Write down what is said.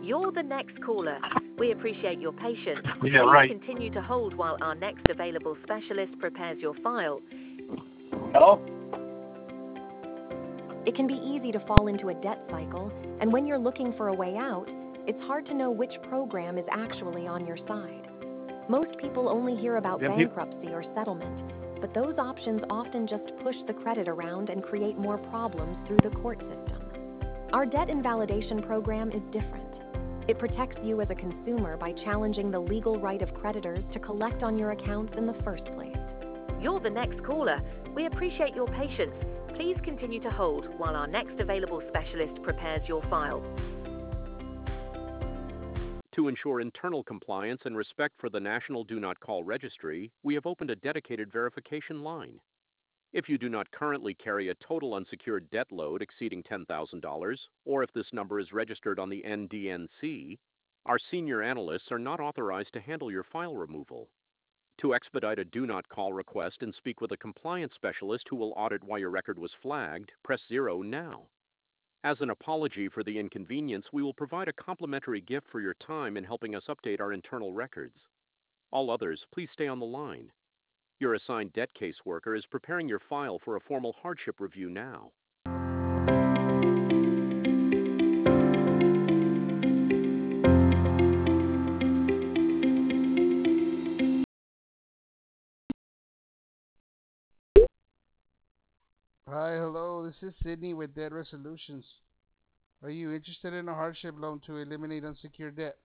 You're the next caller. We appreciate your patience. Yeah, Please right. continue to hold while our next available specialist prepares your file. Hello? It can be easy to fall into a debt cycle, and when you're looking for a way out, it's hard to know which program is actually on your side. Most people only hear about bankruptcy or settlement, but those options often just push the credit around and create more problems through the court system. Our debt invalidation program is different. It protects you as a consumer by challenging the legal right of creditors to collect on your accounts in the first place. You're the next caller. We appreciate your patience. Please continue to hold while our next available specialist prepares your file. To ensure internal compliance and respect for the National Do Not Call Registry, we have opened a dedicated verification line. If you do not currently carry a total unsecured debt load exceeding $10,000, or if this number is registered on the NDNC, our senior analysts are not authorized to handle your file removal. To expedite a Do Not Call request and speak with a compliance specialist who will audit why your record was flagged, press 0 now. As an apology for the inconvenience, we will provide a complimentary gift for your time in helping us update our internal records. All others, please stay on the line. Your assigned debt caseworker is preparing your file for a formal hardship review now. Hi, hello, this is Sydney with Debt Resolutions. Are you interested in a hardship loan to eliminate unsecured debt?